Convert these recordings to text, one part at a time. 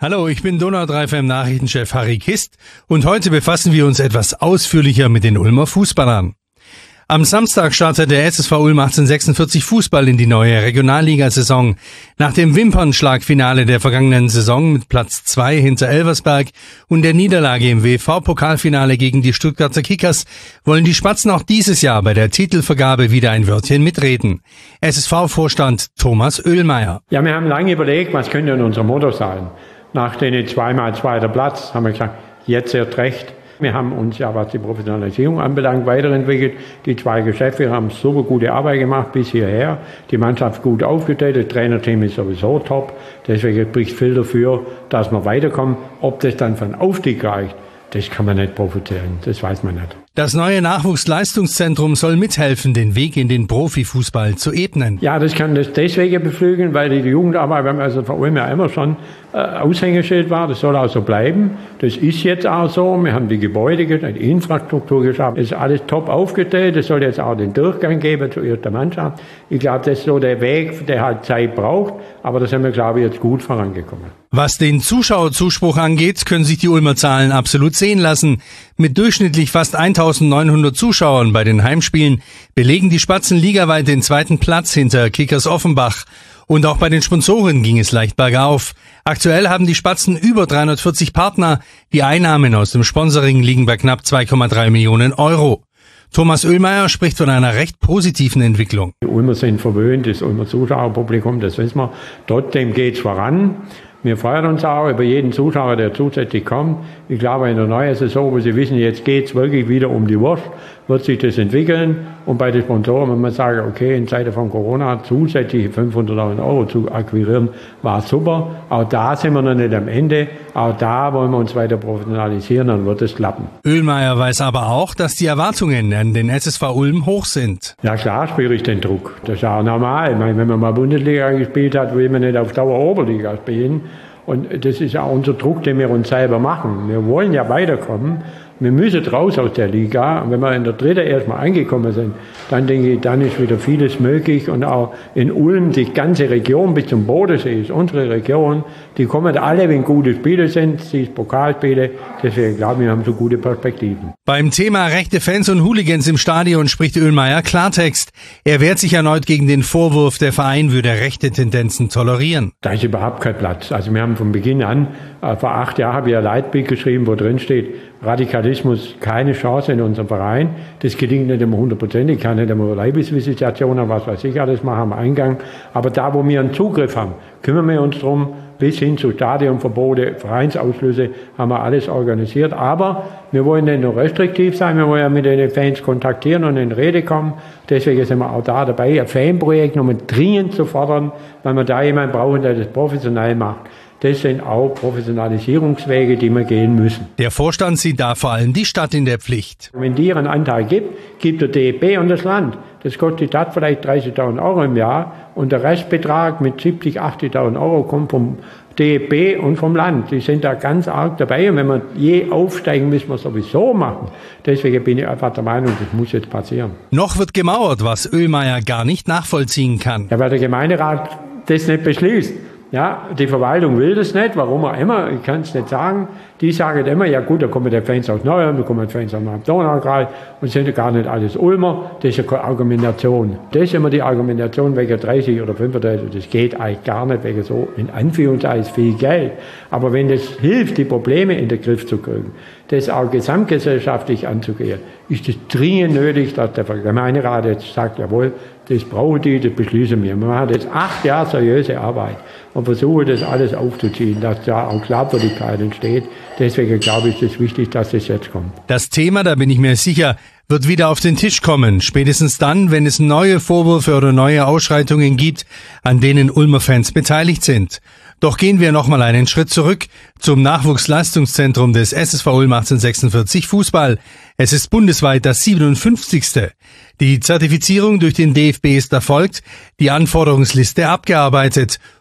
Hallo, ich bin Donau 3 FM Nachrichtenchef Harry Kist und heute befassen wir uns etwas ausführlicher mit den Ulmer Fußballern. Am Samstag startet der SSV Ulm 1846 Fußball in die neue Regionalligasaison. Nach dem Wimpernschlagfinale der vergangenen Saison mit Platz 2 hinter Elversberg und der Niederlage im WV-Pokalfinale gegen die Stuttgarter Kickers wollen die Spatzen auch dieses Jahr bei der Titelvergabe wieder ein Wörtchen mitreden. SSV-Vorstand Thomas Oehlmeier. Ja, wir haben lange überlegt, was könnte denn unser Motto sein. Nach den 2x zweiter Platz haben wir gesagt, jetzt erst recht. Wir haben uns ja, was die Professionalisierung anbelangt, weiterentwickelt. Die zwei Geschäftsführer haben super gute Arbeit gemacht bis hierher. Die Mannschaft gut aufgestellt, das Trainerteam ist sowieso top. Deswegen spricht viel dafür, dass wir weiterkommen. Ob das dann für einen Aufstieg reicht, das kann man nicht profitieren. Das weiß man nicht. Das neue Nachwuchsleistungszentrum soll mithelfen, den Weg in den Profifußball zu ebnen. Ja, das kann das deswegen beflügeln, weil die Jugendarbeit beim SSV Ulm ja immer schon Aushängeschild war. Das soll auch so bleiben. Das ist jetzt auch so. Wir haben die Gebäude, die Infrastruktur geschaffen. Es ist alles top aufgestellt. Es soll jetzt auch den Durchgang geben zur ersten Mannschaft. Ich glaube, das ist so der Weg, der halt Zeit braucht. Aber da sind wir, glaube ich, jetzt gut vorangekommen. Was den Zuschauerzuspruch angeht, können sich die Ulmer Zahlen absolut sehen lassen. Mit durchschnittlich fast 1900 Zuschauern bei den Heimspielen belegen die Spatzen ligaweit den zweiten Platz hinter Kickers Offenbach. Und auch bei den Sponsoren ging es leicht bergauf. Aktuell haben die Spatzen über 340 Partner. Die Einnahmen aus dem Sponsoring liegen bei knapp 2,3 Millionen Euro. Thomas Oehlmeier spricht von einer recht positiven Entwicklung. Die Ulmer sind verwöhnt, das Ulmer Zuschauerpublikum, das wissen wir. Trotzdem geht's voran. Wir freuen uns auch über jeden Zuschauer, der zusätzlich kommt. Ich glaube, in der neuen Saison, wo Sie wissen, jetzt geht's wirklich wieder um die Wurst, wird sich das entwickeln. Und bei den Sponsoren, wenn man sagt, okay, in Zeiten von Corona zusätzliche 500.000 Euro zu akquirieren, war super. Auch da sind wir noch nicht am Ende. Auch da wollen wir uns weiter professionalisieren, dann wird es klappen. Oehlmeier weiß aber auch, dass die Erwartungen an den SSV Ulm hoch sind. Ja klar spüre ich den Druck. Das ist auch normal. Ich meine, wenn man mal Bundesliga gespielt hat, will man nicht auf Dauer Oberliga spielen. Und das ist ja unser Druck, den wir uns selber machen. Wir wollen ja weiterkommen. Wir müssen raus aus der Liga. Und wenn wir in der dritten erstmal angekommen sind, dann denke ich, dann ist wieder vieles möglich. Und auch in Ulm, die ganze Region bis zum Bodensee ist unsere Region. Die kommen alle, wenn gute Spiele sind, sie ist Pokalspiele. Deswegen glaube ich, wir haben so gute Perspektiven. Beim Thema rechte Fans und Hooligans im Stadion spricht Oehlmeier Klartext. Er wehrt sich erneut gegen den Vorwurf, der Verein würde rechte Tendenzen tolerieren. Da ist überhaupt kein Platz. Also wir haben von Beginn an, vor 8 Jahren habe ich ein Leitbild geschrieben, wo drin steht, Radikalismus keine Chance in unserem Verein. Das gelingt nicht immer 100%. Ich kann nicht immer Leibesvisitationen, was weiß ich alles machen am Eingang. Aber da, wo wir einen Zugriff haben, kümmern wir uns drum. Bis hin zu Stadionverbote, Vereinsausschlüsse haben wir alles organisiert. Aber wir wollen nicht nur restriktiv sein, wir wollen ja mit den Fans kontaktieren und in Rede kommen. Deswegen sind wir auch da dabei, ein Fanprojekt nochmal dringend zu fordern, weil wir da jemanden brauchen, der das professionell macht. Das sind auch Professionalisierungswege, die wir gehen müssen. Der Vorstand sieht da vor allem die Stadt in der Pflicht. Wenn die ihren Anteil gibt der DFB und das Land. Das kostet die Stadt vielleicht 30.000 Euro im Jahr und der Restbetrag mit 70.000, 80.000 Euro kommt vom DFB und vom Land. Die sind da ganz arg dabei und wenn wir je aufsteigen, müssen wir sowieso machen. Deswegen bin ich einfach der Meinung, das muss jetzt passieren. Noch wird gemauert, was Oehlmeier gar nicht nachvollziehen kann. Ja, weil der Gemeinderat das nicht beschließt. Ja, die Verwaltung will das nicht, warum auch immer, ich kann es nicht sagen. Die sagen immer, ja gut, da kommen die Fans aus Neuem, da kommen die Fans aus dem Donaukreis und sind ja gar nicht alles Ulmer. Das ist ja keine Argumentation. Das ist immer die Argumentation wegen 30 oder 35, das geht eigentlich gar nicht, wegen so in Anführungszeichen viel Geld. Aber wenn das hilft, die Probleme in den Griff zu kriegen, das auch gesamtgesellschaftlich anzugehen, ist es dringend nötig, dass der Gemeinderat jetzt sagt, jawohl, das brauchen die, das beschließen wir. Wir machen jetzt 8 Jahre seriöse Arbeit und versuchen das alles aufzuziehen, dass da auch Glaubwürdigkeit entsteht. Deswegen glaube ich, ist es wichtig, dass das jetzt kommt. Das Thema, da bin ich mir sicher, wird wieder auf den Tisch kommen. Spätestens dann, wenn es neue Vorwürfe oder neue Ausschreitungen gibt, an denen Ulmer Fans beteiligt sind. Doch gehen wir nochmal einen Schritt zurück zum Nachwuchsleistungszentrum des SSV Ulm 1846 Fußball. Es ist bundesweit das 57. Die Zertifizierung durch den DFB ist erfolgt, die Anforderungsliste abgearbeitet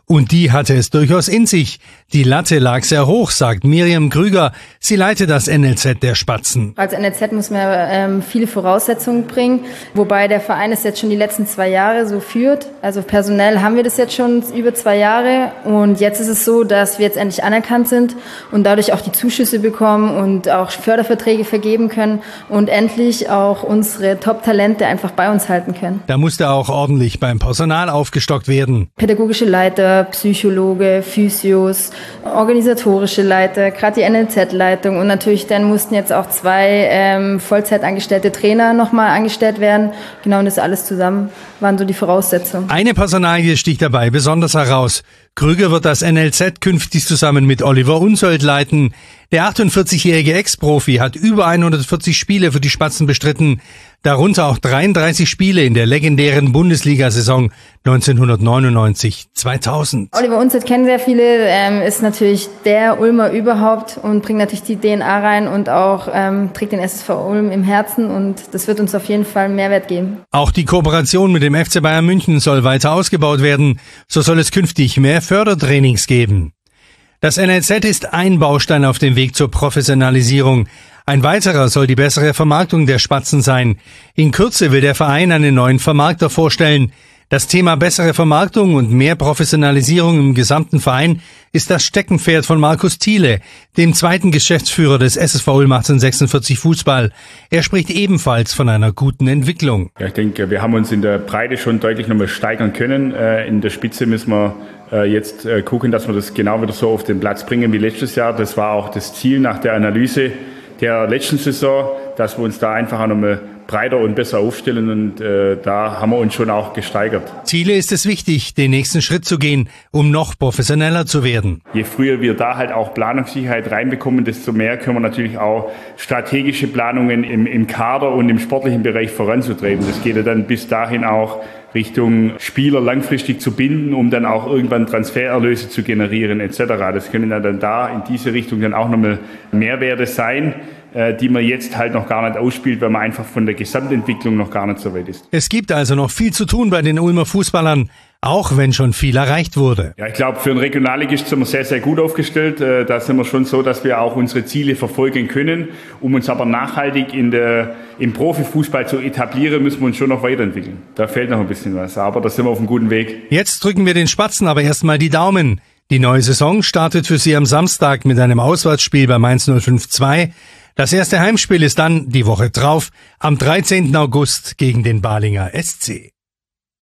Und die hatte es durchaus in sich. Die Latte lag sehr hoch, sagt Miriam Krüger. Sie leitet das NLZ der Spatzen. Als NLZ muss man viele Voraussetzungen bringen, wobei der Verein es jetzt schon die letzten 2 Jahre so führt. Also personell haben wir das jetzt schon über 2 Jahre und jetzt ist es so, dass wir jetzt endlich anerkannt sind und dadurch auch die Zuschüsse bekommen und auch Förderverträge vergeben können und endlich auch unsere Top-Talente einfach bei uns halten können. Da musste auch ordentlich beim Personal aufgestockt werden. Pädagogische Leiter, Psychologe, Physios, organisatorische Leiter, gerade die NLZ-Leitung und natürlich dann mussten jetzt auch 2 Vollzeitangestellte Trainer nochmal angestellt werden. Genau, und das alles zusammen waren so die Voraussetzungen. Eine Personalie sticht dabei besonders heraus. Krüger wird das NLZ künftig zusammen mit Oliver Unsold leiten. Der 48-jährige Ex-Profi hat über 140 Spiele für die Spatzen bestritten, darunter auch 33 Spiele in der legendären Bundesliga-Saison 1999-2000. Oliver Unsold kennen sehr viele, ist natürlich der Ulmer überhaupt und bringt natürlich die DNA rein und auch trägt den SSV Ulm im Herzen und das wird uns auf jeden Fall einen Mehrwert geben. Auch die Kooperation mit dem FC Bayern München soll weiter ausgebaut werden. So soll es künftig mehr Fördertrainings geben. Das NLZ ist ein Baustein auf dem Weg zur Professionalisierung. Ein weiterer soll die bessere Vermarktung der Spatzen sein. In Kürze will der Verein einen neuen Vermarkter vorstellen. Das Thema bessere Vermarktung und mehr Professionalisierung im gesamten Verein ist das Steckenpferd von Markus Thiele, dem zweiten Geschäftsführer des SSV Ulm 1846 Fußball. Er spricht ebenfalls von einer guten Entwicklung. Ja, ich denke, wir haben uns in der Breite schon deutlich nochmal steigern können. In der Spitze müssen wir jetzt gucken, dass wir das genau wieder so auf den Platz bringen wie letztes Jahr. Das war auch das Ziel nach der Analyse der letzten Saison, dass wir uns da einfach auch nochmal breiter und besser aufstellen und da haben wir uns schon auch gesteigert. Ziele ist es wichtig, den nächsten Schritt zu gehen, um noch professioneller zu werden. Je früher wir da halt auch Planungssicherheit reinbekommen, desto mehr können wir natürlich auch strategische Planungen im Kader und im sportlichen Bereich voranzutreiben. Das geht ja dann bis dahin auch Richtung Spieler langfristig zu binden, um dann auch irgendwann Transfererlöse zu generieren etc. Das können ja dann da in diese Richtung dann auch nochmal Mehrwerte sein, die man jetzt halt noch gar nicht ausspielt, weil man einfach von der Gesamtentwicklung noch gar nicht so weit ist. Es gibt also noch viel zu tun bei den Ulmer Fußballern, auch wenn schon viel erreicht wurde. Ja, ich glaube, für einen Regionalligist sind wir sehr, sehr gut aufgestellt. Da sind wir schon so, dass wir auch unsere Ziele verfolgen können. Um uns aber nachhaltig im Profifußball zu etablieren, müssen wir uns schon noch weiterentwickeln. Da fehlt noch ein bisschen was, aber da sind wir auf einem guten Weg. Jetzt drücken wir den Spatzen aber erstmal die Daumen. Die neue Saison startet für sie am Samstag mit einem Auswärtsspiel bei Mainz 05-2. Das erste Heimspiel ist dann die Woche drauf, am 13. August gegen den Balinger SC.